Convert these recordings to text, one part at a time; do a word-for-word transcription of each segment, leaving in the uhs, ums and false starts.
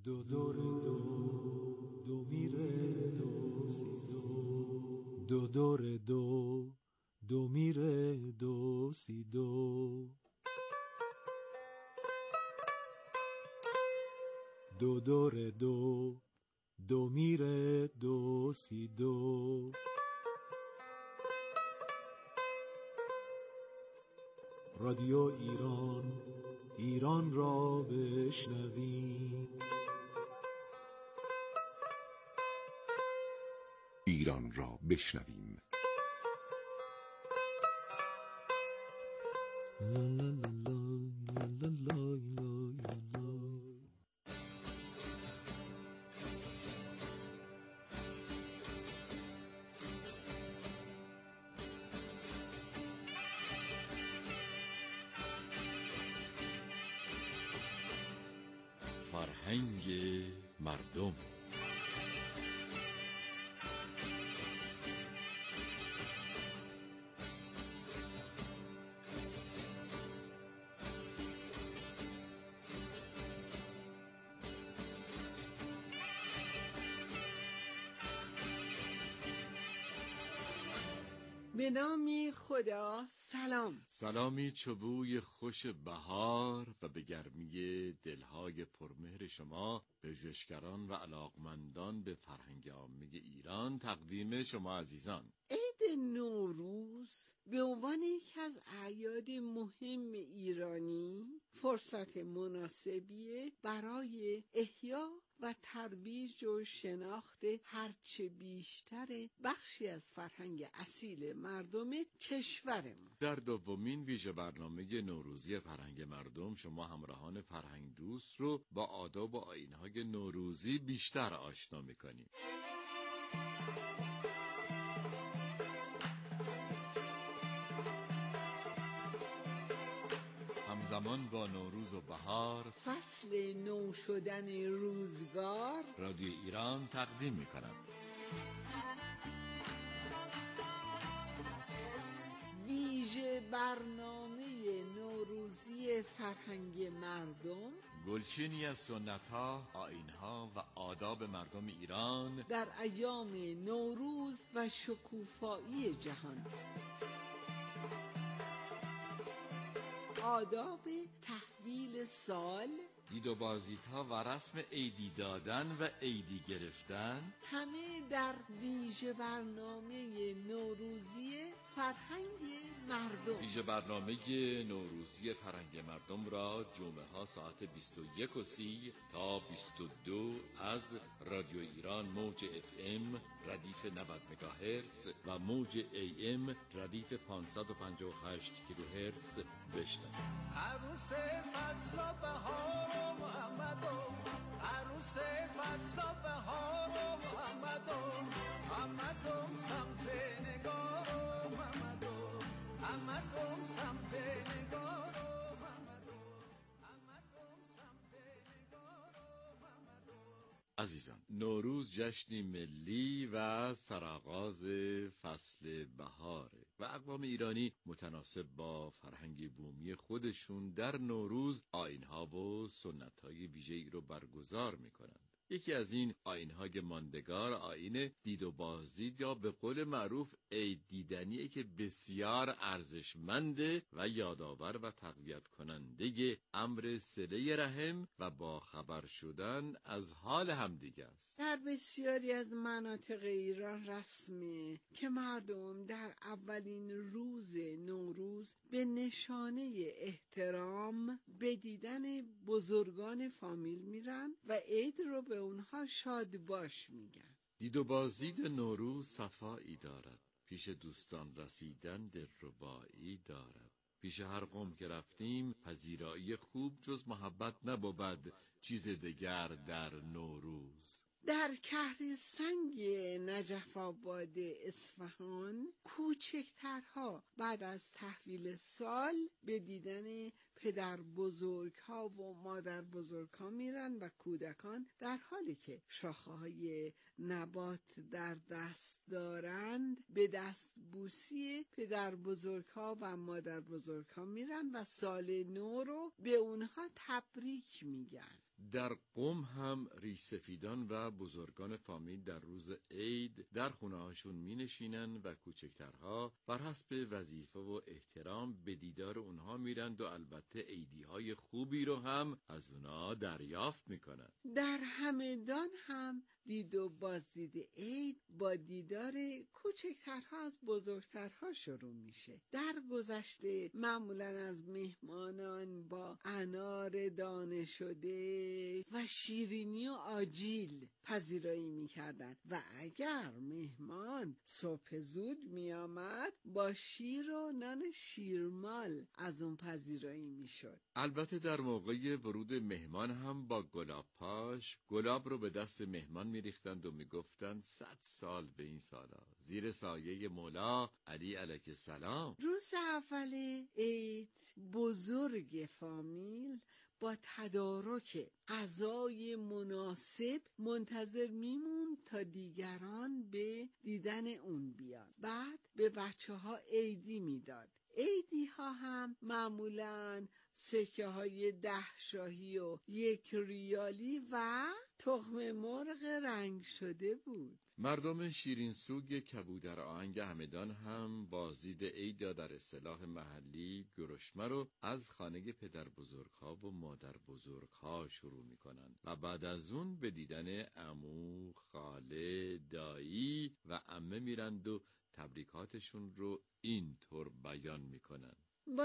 دو دور دو دو میره دو سی دو دو دور دو دو میره دو سی دو دو دور دو دو میره دو سی دو رادیو ایران ایران را بشنویم ایران را بشنویم فرهنگ مردم. به نام خدا. سلام. سلامی چوبوی خوش بهار و به گرمی دلهای پرمهر شما پژوهشگران و علاقمندان به فرهنگ عامه ایران تقدیم شما عزیزان. عید نوروز به عنوان یکی از اعیاد مهم ایرانی فرصت مناسبیه برای احیا و ترویج و شناخت هرچه بیشتر بخشی از فرهنگ اصیل مردم کشورمون. در دومین ویژه برنامه نوروزی فرهنگ مردم شما همراهان فرهنگ دوست رو با آداب و آیین‌های نوروزی بیشتر آشنا می‌کنیم. همزمان با نوروز و بهار فصل نو شدن روزگار رادیو ایران تقدیم می‌کند. ویژه برنامه نوروزی فرهنگ مردم، گلچینی از سنت‌ها، آیین‌ها و آداب مردم ایران در ایام نوروز و شکوفایی جهان. آداب تحویل سال، دید و بازدیدها و رسم عیدی دادن و عیدی گرفتن، همه در ویژه برنامه نوروزی فرهنگ مردم. ویژه برنامه نوروزی فرهنگ مردم را جمعه ها ساعت بیست و یک و سی تا بیست و دو از رادیو ایران موج اف ام ردیف نود مگاهرتز و موج ای ام ردیف پانصد و پنجاه و هشت کیلوهرتز بشنوید. عروس فصل و بهار و محمدو، عروس فصل و بهار و محمدو، محمدو سمت نگار و محمدو، محمدو سمت نگار و محمدو، محمدو سمت نگار و محمدو. عزیزان، نوروز جشنی ملی و سرآغاز فصل بهاره و اقوام ایرانی متناسب با فرهنگ بومی خودشون در نوروز آیین‌ها و سنت‌های ویژه‌ای رو برگزار می‌کنند. یکی از این آیین‌های ماندگار آیین دید و بازدید یا به قول معروف عید دیدنیه که بسیار ارزشمنده و یادآور و تقویت کننده امر صله رحم و با خبر شدن از حال همدیگه است. در بسیاری از مناطق ایران رسمه که مردم در اولین روز نوروز به نشانه احترام به دیدن بزرگان فامیل میرن و عید رو به اونها شاد باش میگن. دید و بازدید نوروز صفایی دارد، پیش دوستان رسیدن دلربایی دارد. پیش هر قوم که رفتیم پذیرایی خوب جز محبت نبود چیز دگر در نوروز. در کهر سنگ نجف آباد اصفهان کوچکترها بعد از تحویل سال به دیدن پدر بزرگ ها و مادر بزرگ ها میرن و کودکان در حالی که شاخه های نبات در دست دارند به دست بوسی پدر بزرگ ها و مادر بزرگ ها میرن و سال نو رو به اونها تبریک میگن. در قم هم ریشسفیدان و بزرگان فامیل در روز عید در خونه هاشون می نشینن و کوچکترها بر حسب وظیفه و احترام به دیدار اونها میرند و البته عیدی های خوبی رو هم از اونها دریافت میکنن. در همدان هم دید و بازدید عید با دیدار کوچکترها از بزرگترها شروع میشه. در گذشته معمولا از مهمانان با انار دانه شده و شیرینی و آجیل پذیرایی میکردن و اگر مهمان صبح زود میامد با شیر و نان شیرمال از اون پذیرایی میشد. البته در موقع ورود مهمان هم با گلاب پاش گلاب رو به دست مهمان میریختند و میگفتند صد سال به این سالا زیر سایه مولا علی علیه السلام. روز اول عید بزرگ فامیل با تدارک غذای مناسب منتظر میمون تا دیگران به دیدن اون بیان. بعد به بچه ها عیدی میداد. عیدی ها هم معمولاً سکه های ده شاهی و یک ریالی و تخم مرغ رنگ شده بود. مردم شیرین سوگ کبودر آهنگ همدان هم بازدید عید یا در اصطلاح محلی گرشمه رو از خانه پدر بزرگها و مادر بزرگها شروع میکنن و بعد از اون به دیدن عمو، خاله، دایی و عمه میرند و تبریکاتشون رو اینطور بیان میکنن: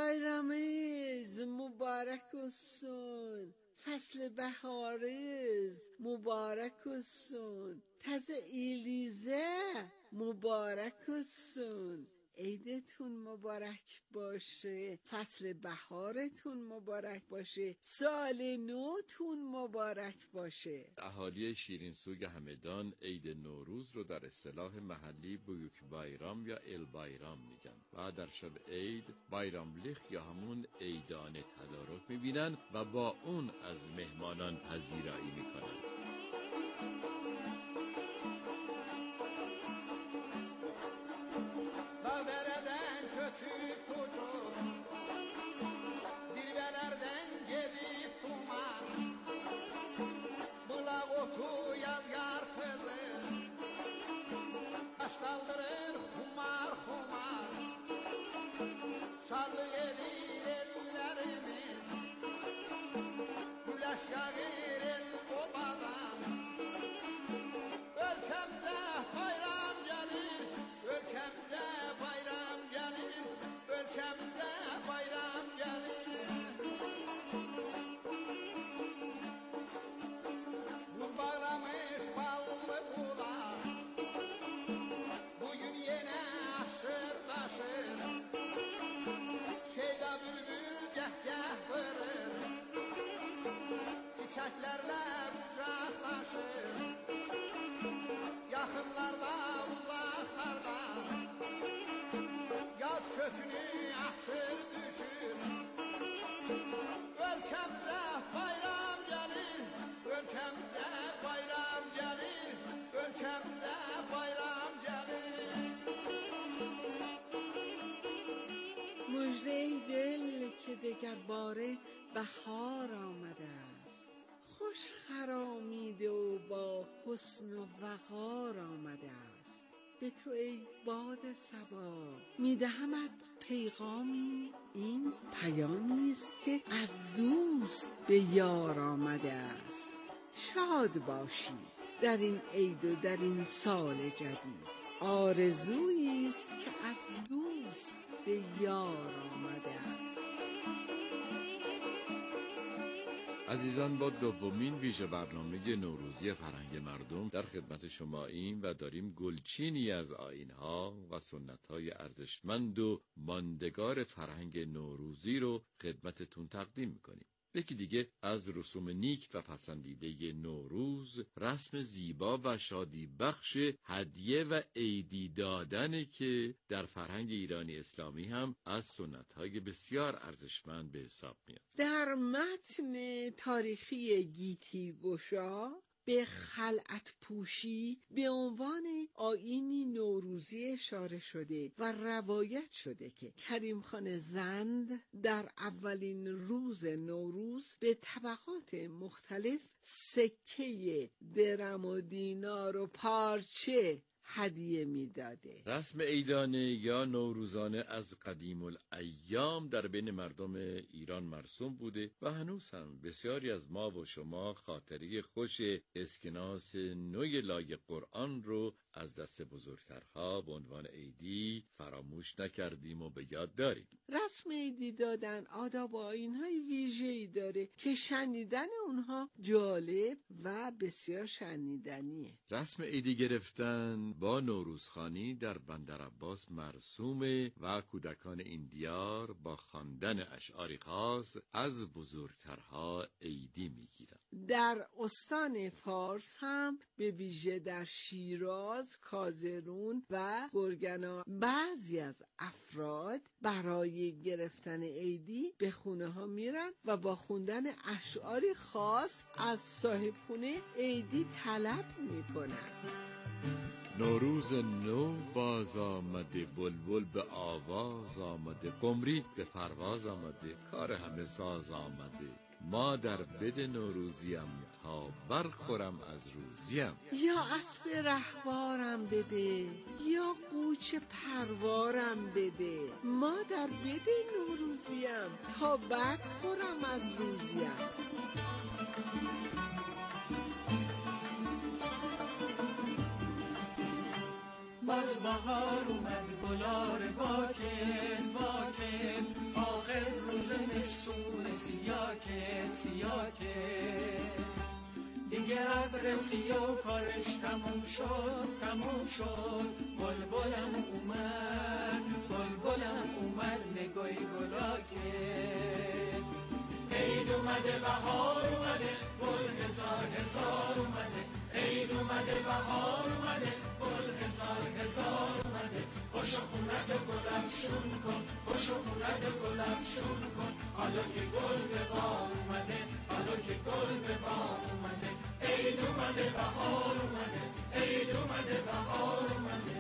بایرامز مبارک olsun، فصل بهارز مبارک olsun، تازه ایلیزه مبارک olsun، عیدتون مبارک باشه، فصل بهارتون مبارک باشه، سال نوتون مبارک باشه. اهالی شیرین سوگ همدان عید نوروز رو در اصطلاح محلی بویوک بایرام یا ال بایرام میگن و در شب عید بایراملیخ یا همون عیدانه تدارک میبینن و با اون از مهمانان پذیرایی میکنن. مژده دل که دگر باره بهار آمده است، خوش خرامیده و با حسن و وقار آمده است. به تو ای باد صبا میدهمت پیغامی، این پیامی است که از دوست به یار آمده است. شاد باشی در این عید و در این سال جدید، آرزویی است که از دوست به یار آمده است. عزیزان، با دومین ویژه برنامه نوروزی فرهنگ مردم در خدمت شما ایم و داریم گلچینی از آیین‌ها و سنت‌های ارزشمند و ماندگار فرهنگ نوروزی رو خدمتتون تقدیم می‌کنیم. یکی دیگه از رسوم نیک و پسندیده نوروز رسم زیبا و شادی بخش هدیه و عیدی دادنه که در فرهنگ ایرانی اسلامی هم از سنت‌های بسیار ارزشمند به حساب میاد. در متن تاریخی گیتی گشا به خلعت پوشی به عنوان آیینی نوروزی اشاره شده و روایت شده که کریم خان زند در اولین روز نوروز به طبقات مختلف سکه درم و دینار و پارچه هدیه میداده. رسم عیدانه یا نوروزانه از قدیم الایام در بین مردم ایران مرسوم بوده و هنوز هم بسیاری از ما و شما خاطره خوش اسکناس نوی لای قرآن رو از دست بزرگترها به عنوان عیدی فراموش نکردیم و به یاد داریم. رسم عیدی دادن آداب و آیین‌های ویژه‌ای داره که شنیدن اونها جالب و بسیار شنیدنیه. رسم عیدی گرفتن با نوروزخوانی در بندر عباس مرسومه و کودکان این دیار با خواندن اشعاری خاص از بزرگترها عیدی میگیرن. در استان فارس هم به ویژه در شیراز، کازرون و گرگنا بعضی از افراد برای گرفتن عیدی به خونه ها میرن و با خوندن اشعاری خاص از صاحب خونه عیدی طلب میکنن. نوروز نو باز آمده، بلبل به آواز آمده، قمری به پرواز آمده، کار همه ساز آمده. ما در بد نوروزیم تا برخورم از روزیم. یا اسب رهوارم بده یا قوچ پروارم بده، ما در بد نوروزیم تا برخورم از روزیم. باز بهار اومد گلار باکن باکن، آخر روز نسون سیاکن سیاکن، دیگه ابر سیاه کارش تموم شد تموم شد، بلبلم اومد بلبلم اومد نگاهی گلاکن. عید اومده بهار اومده گل هزار هزار اومده، عید اومده بهار اومده گل هزار هزار اومده، خوش خونت گل افشون کن خوش خونت گل افشون کن، حالا که گل به بار اومده حالا که گل به بار اومده، عید اومده بهار اومده عید اومده بهار اومده.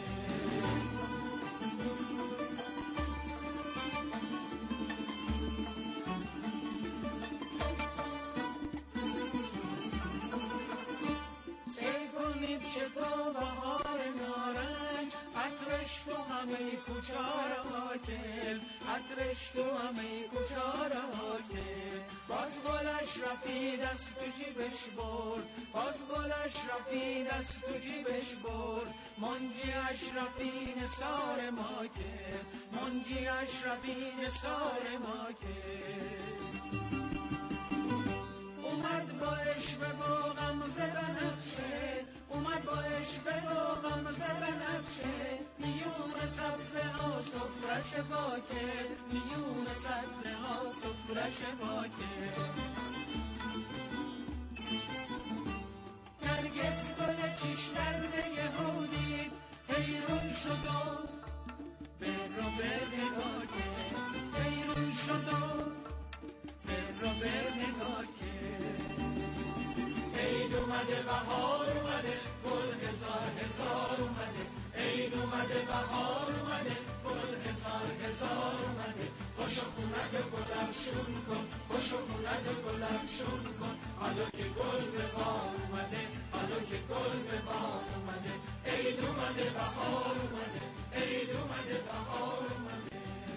چطور بهار نارنج، عطرش تو همه کوچار حاکل، عطرش تو همه کوچار حاکل، باز گلش رفید از تو جیبش برد، باز گلش رفید از تو جیبش برد، منجی اشرفی نثار ما کرد، منجی اشرفی نثار ما کرد. اومد با عشق با غمزه بنفشه، اومد با عشق با غمزه بنفشه، میون سبزه ها سفرش باکه، میون سبزه ها سفرش باکه. نرگس گل چیش درده یهودید، حیرون شد و به رو به نگاه که، حیرون شد و به رو به نگاه که. عید اومده بهار اومده گل هزار هزار اومده، عید اومده بهار اومده گل هزار هزار اومده، خوش خونت گل افشون کن خوش خونت گل افشون کن، حالا که گل به بار اومده حالا که گل به بار اومده، عید اومده بهار اومده عید اومده بهار اومده.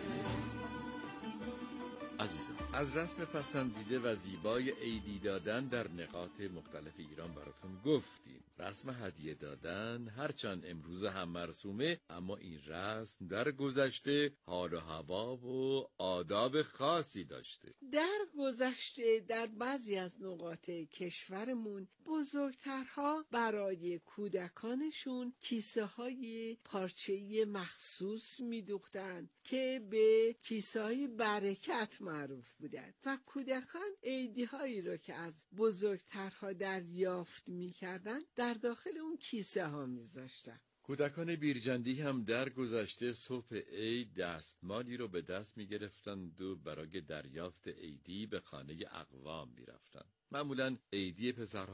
عزیزان، از رسم پسندیده و زیبای عیدی دادن در نقاط مختلف ایران براتون گفتیم. رسم هدیه دادن هرچند امروز هم مرسومه، اما این رسم در گذشته حال و هوا و آداب خاصی داشته. در گذشته در بعضی از نقاط کشورمون بزرگترها برای کودکانشون کیسه های پارچه‌ای مخصوص می‌دوختن که به کیسه های برکت معروف بودند و کودکان عیدی هایی رو که از بزرگترها دریافت می‌کردن در داخل اون کیسه ها می‌ذاشتن. کودکان بیرجندی هم در گذشته صبح عید دستمالی رو به دست می‌گرفتند و برای دریافت عیدی به خانه اقوام می‌رفتند. معمولاً عیدی پسرها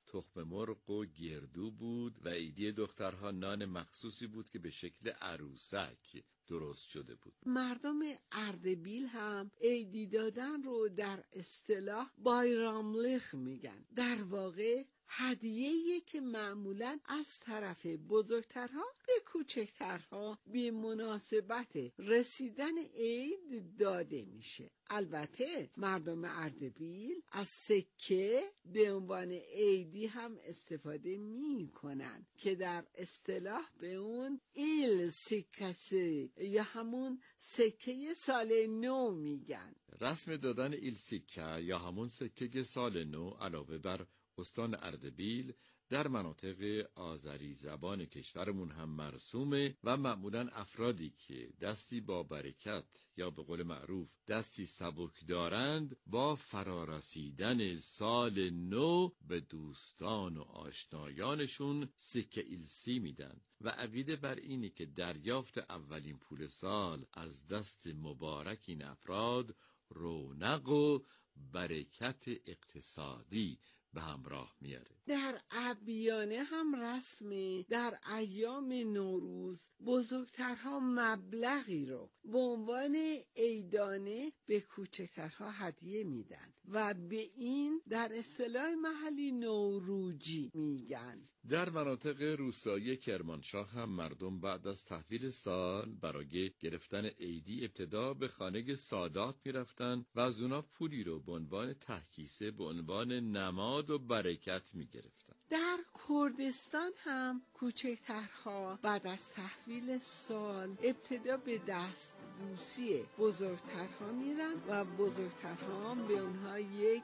تخم مرغ و گردو بود و عیدی دخترها نان مخصوصی بود که به شکل عروسک درست شده بود. مردم اردبیل هم عیدی دادن رو در اصطلاح بایراملیخ میگن. در واقع هدیه‌ای که معمولاً از طرف بزرگترها به کوچکترها به مناسبت رسیدن عید داده میشه. البته مردم اردبیل از سکه به عنوان عیدی هم استفاده میکنن که در اصطلاح به اون ایل سیکسی یا همون سکه سال نو میگن. رسم دادن ایل سیکه یا همون سکه سال نو علاوه بر استان اردبیل در مناطق آذری زبان کشورمون هم مرسومه و معمولاً افرادی که دستی با برکت یا به قول معروف دستی سبک دارند با فرارسیدن سال نو به دوستان و آشنایانشون سکه ایلسی میدن و عقیده بر اینی که دریافت اولین پول سال از دست مبارک این افراد رونق و برکت اقتصادی به همراه میاره. در ابیانه هم رسمی در ایام نوروز بزرگترها مبلغی رو به عنوان عیدانه به کوچکترها هدیه میدن و به این در اصطلاح محلی نوروجی میگن. در مناطق روستایی کرمانشاه هم مردم بعد از تحویل سال برای گرفتن عیدی ابتدا به خانه سادات میرفتن و از اونا پولی رو به عنوان تحکیسه به عنوان نماد و برکت میگرفتن. در کردستان هم کوچکترها بعد از تحویل سال ابتدا به دست بوسی بزرگترها میرن و بزرگترها به اونها یک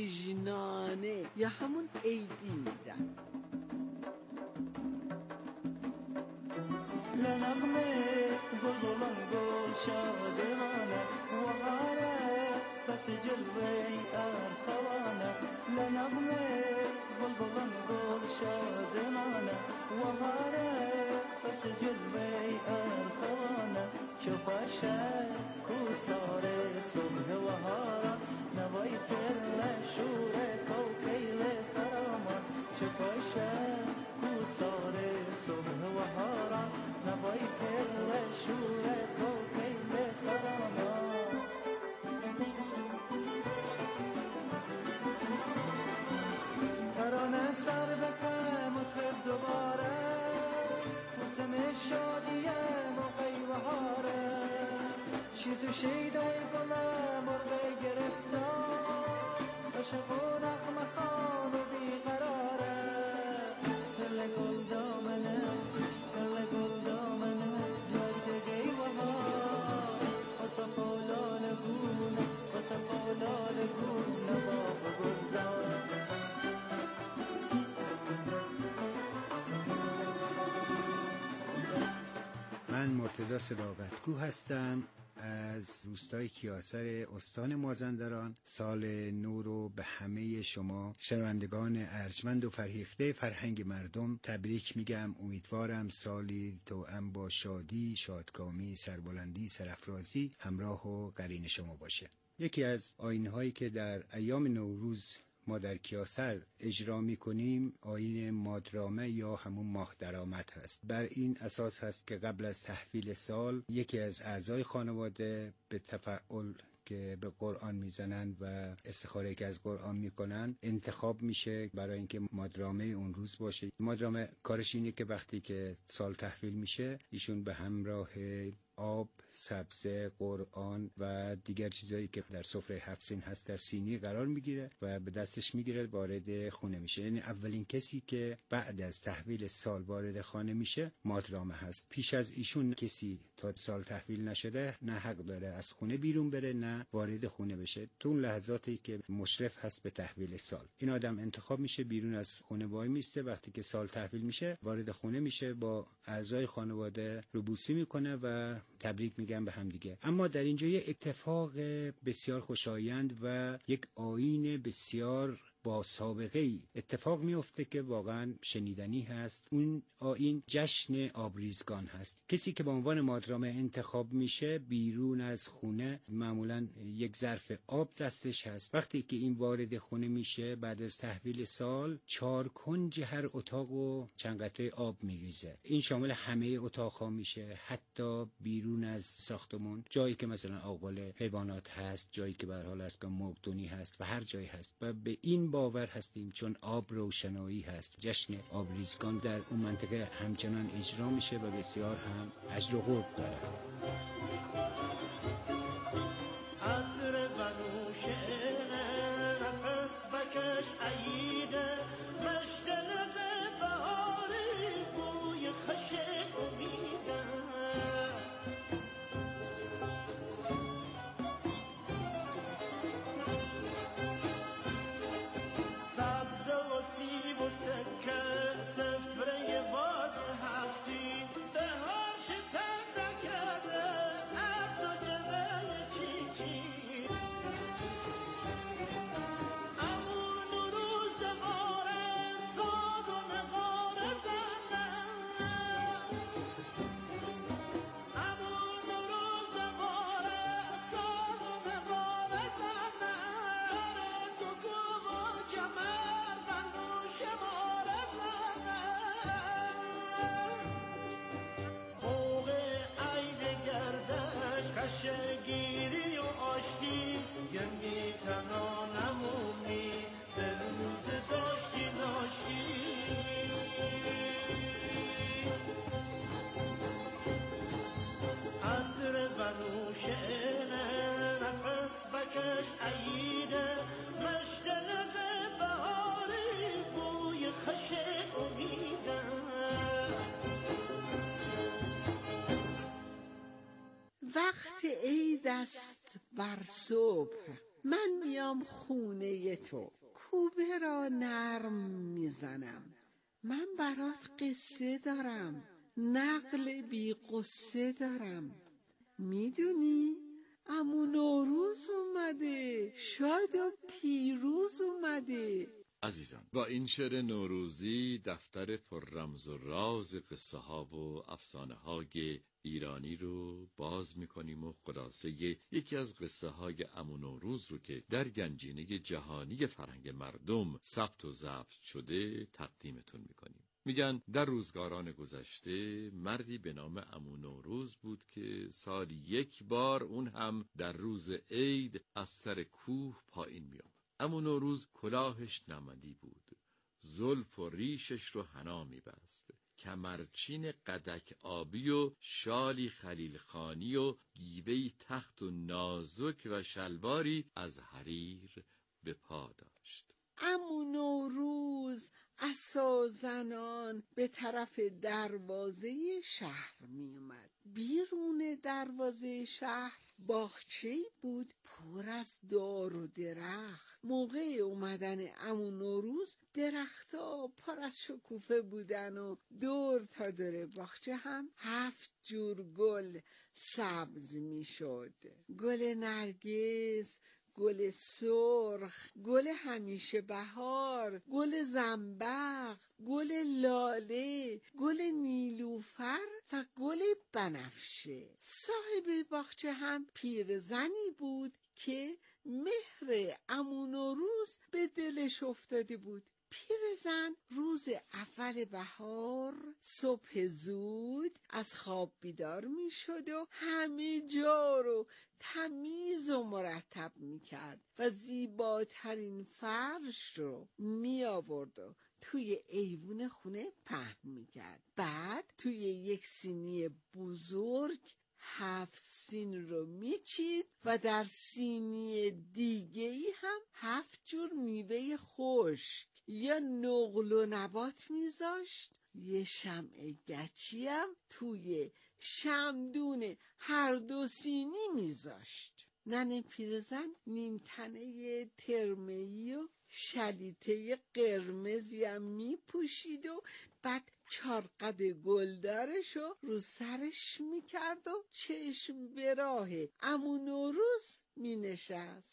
جیجنانه یا همون عیدی میدن. لنغمه بلبلان گل شادمانه وغاره پس جلوه ارخوانه لنغمه بلبلان گل شادمانه وغاره پس جلوه ارخوانه چوباشه کوساره صبح وهارا نوای کرل شوره کوکیل خرامان چوباشه کوساره صبح وهارا نوای کرل شوره کوکیل خرامان ترانه سر بکه مطرب دوباره موسم شادیه موقعی بهاره شیر تو شیده گله مرغ گرفتار عشق و نغمه خوان و بیقراره گل گل دامنه گل گل دامنه جاتگی بهار وصف و لاله گونه وصف و لاله گونه باغ گلزار. من مرتضی صداقتگو هستم از روستای کیاسر استان مازندران. سال نو رو به همه شما شنوندگان ارجمند و فرهیخته فرهنگ مردم تبریک میگم. امیدوارم سالی توأم با شادی، شادکامی، سربلندی، سرافرازی همراه و قرین شما باشه. یکی از آیین‌هایی که در ایام نوروز ما در کیاسر اجرا می‌کنیم آیین مادرامه یا همون ماه درآمد هست. بر این اساس هست که قبل از تحویل سال یکی از اعضای خانواده به تفعل که به قرآن میزنند و استخاره که از قرآن میکنن انتخاب میشه برای اینکه مادرامه اون روز باشه. مادرامه کارش اینه که وقتی که سال تحویل میشه ایشون به همراه آب، سبزه، قرآن و دیگر چیزایی که در سفره هفت سین هست در سینی قرار میگیره و به دستش میگیره وارد خونه میشه. یعنی اولین کسی که بعد از تحویل سال وارد خانه میشه مادرامه هست. پیش از ایشون کسی تا سال تحویل نشده نه حق داره از خونه بیرون بره نه وارد خونه بشه. تو اون لحظاتی که مشرف هست به تحویل سال این آدم انتخاب میشه، بیرون از خونه وای میسته. وقتی که سال تحویل میشه وارد خونه میشه، با اعضای خانواده روبوسی میکنه و تبریک میگن به هم دیگه. اما در اینجا یه اتفاق بسیار خوشایند و یک آیین بسیار با سابقه ای اتفاق میفته که واقعا شنیدنی هست. اون این جشن آبریزگان هست. کسی که به عنوان مادرامه انتخاب میشه بیرون از خونه معمولا یک ظرف آب دستش هست. وقتی که این وارد خونه میشه بعد از تحویل سال چهار کنج هر اتاق و چند قطره آب میریزه. این شامل همه اتاقها میشه، حتی بیرون از ساختمون، جایی که مثلا آغال حیوانات هست، جایی که به هر حال از مرغدونی هست و هر جایی هست. و به این باور هستیم چون آب روشنایی هست. جشن آبریزگان در اون منطقه همچنان اجرا میشه و بسیار هم اجر و قدر داره. وقت عید است بر صبح، من میام خونه تو، کوبه را نرم میزنم. من برات قصه دارم، نقل بی قصه دارم. میدونی عمو نوروز اومده، شاد و پیروز اومده. عزیزان، با این شعر نوروزی دفتر پر رمز و راز قصه ها و افسانه های ایرانی رو باز میکنیم و خلاصه یکی از قصه های عمو نوروز رو که در گنجینه جهانی فرهنگ مردم ثبت و ضبط شده تقدیمتون میکنیم. میگن در روزگاران گذشته مردی به نام عمو نوروز بود که سال یک بار، اون هم در روز عید، از سر کوه پایین میآمد. عمو نوروز کلاهش نمدی بود، زلف و ریشش رو حنا میبست، کمرچین قدک آبی و شالی خلیلخانی و گیوهی تخت و نازک و شلواری از حریر به پا داشت. عمو نوروز عصا زنان به طرف دروازه شهر می اومد. بیرون دروازه شهر باغچه‌ای بود پر از دار و درخت. موقع اومدن عمو نوروز درخت‌ها پر از شکوفه بودن و دور تا دور باغچه هم هفت جور گل سبز می شد. گل نرگس، گل سرخ، گل همیشه بهار، گل زنبق، گل لاله، گل نیلوفر و گل بنفشه. صاحب باغچه هم پیرزنی بود که مهر عمو نوروز به دلش افتاده بود. پیرزن روز اول بهار صبح زود از خواب بیدار می شد و همه جا رو تمیز و مرتب می کرد و زیباترین فرش رو می آورد و توی ایوون خونه پهن می کرد. بعد توی یک سینی بزرگ هفت سین رو میچید و در سینی دیگه‌ای هم هفت جور میوه خشک یا نقل و نبات میذاشت. یه شمع گچی هم توی شمدون هر دو سینی میذاشت. ننه پیرزن نیمتنه ترمه‌ای و شلیته قرمزی هم میپوشید و بعد چارقد گلدارشو رو سرش میکرد و چشم به راه عمو نوروز مینشست.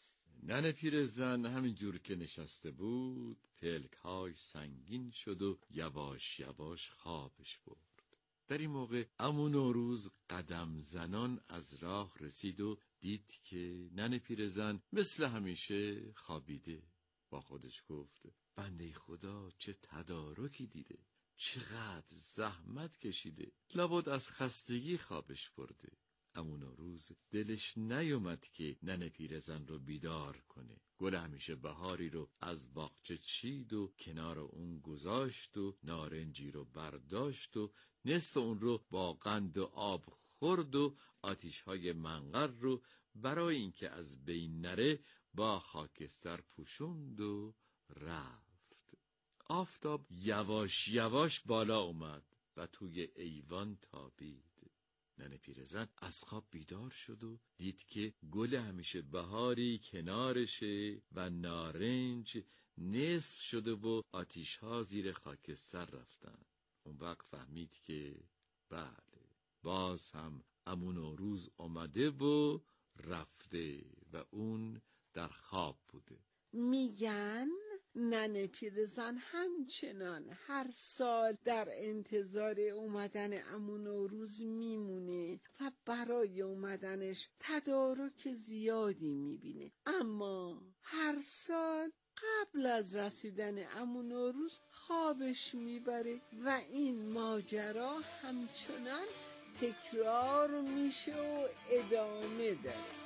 ننه پیرزن همین جور که نشسته بود پلک‌هاش سنگین شد و یواش یواش خوابش برد. در این موقع عمو نوروز قدم زنان از راه رسید و دید که ننه پیرزن مثل همیشه خوابیده. با خودش گفت بنده خدا چه تدارکی دیده، چقدر زحمت کشیده، لابد از خستگی خوابش برده. عمو نوروز دلش نیومد که ننه پیرزن رو بیدار کنه. گل همیشه بهاری رو از باغچه چید و کنار اون گذاشت و نارنجی رو برداشت و نصف اون رو با قند و آب خورد و آتیش‌های منقر رو برای اینکه از بین نره با خاکستر پوشوند و رفت. آفتاب یواش یواش بالا اومد و توی ایوان تابید. ننه پیرزن از خواب بیدار شد و دید که گل همیشه بهاری کنارشه و نارنج نصف شده و آتیش‌ها زیر خاکستر رفتن. اون وقت فهمید که بله، باز هم عمو نوروز اومده و رفته و اون در خواب بوده. میگن ننه پیرزن همچنان هر سال در انتظار اومدن عمو نوروز میمونه و برای اومدنش تدارک زیادی میبینه، اما هر سال قبل از رسیدن عمو نوروز خوابش میبره و این ماجرا همچنان تکرار میشه و ادامه داره.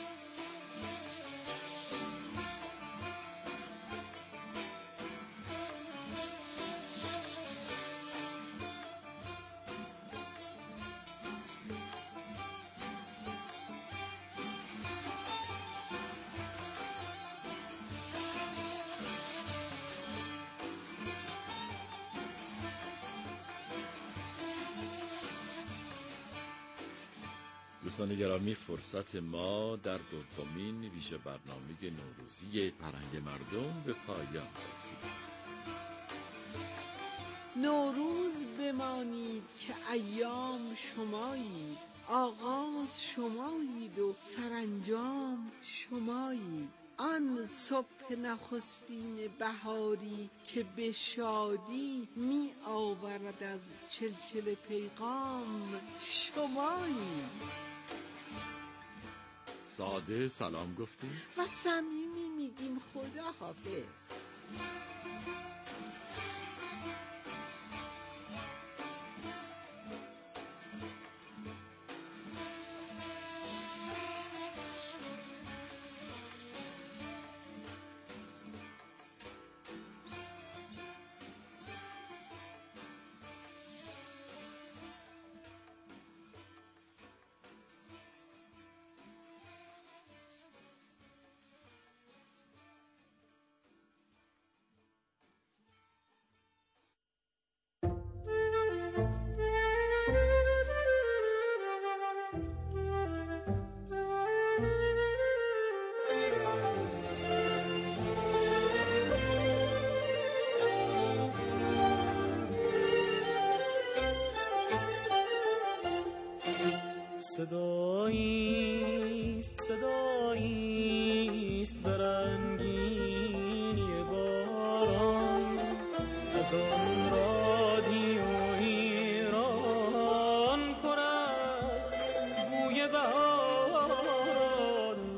دوستان گرامی، فرصت ما در دومین ویژه برنامه نوروزی فرهنگ مردم به پایان رسید. نوروز بمانید که ایام شمایید، آغاز شمایید و سرانجام شمایید. آن صبح نخستین بهاری که به شادی می آورد از چلچل پیغام شمایید. ساده سلام گفتیم و صمیمی میگیم خدا حافظ. صداییست صداییست برنگینی باران از آن رادیو ایران پر از بوی بهاران.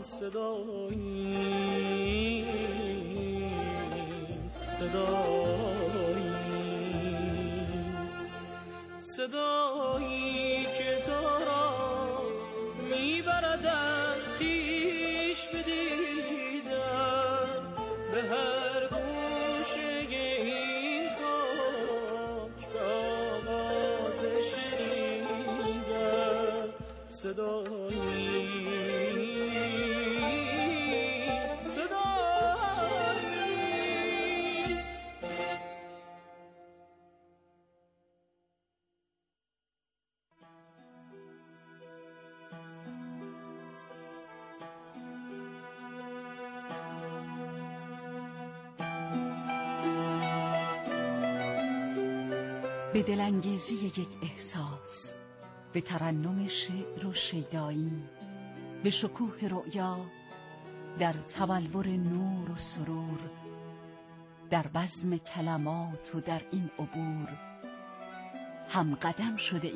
صداییست صداییست صدایی که تو را میبرد از خویش بدیدن به هر گوشه این خاک به آواز شنیدن. صداییست صداییست به دلانگیزی یک احساس، به ترنم شعر و شیدایی، به شکوه رؤیا، در تبلور نور و سرور، در بزم کلمات و در این عبور هم قدم شده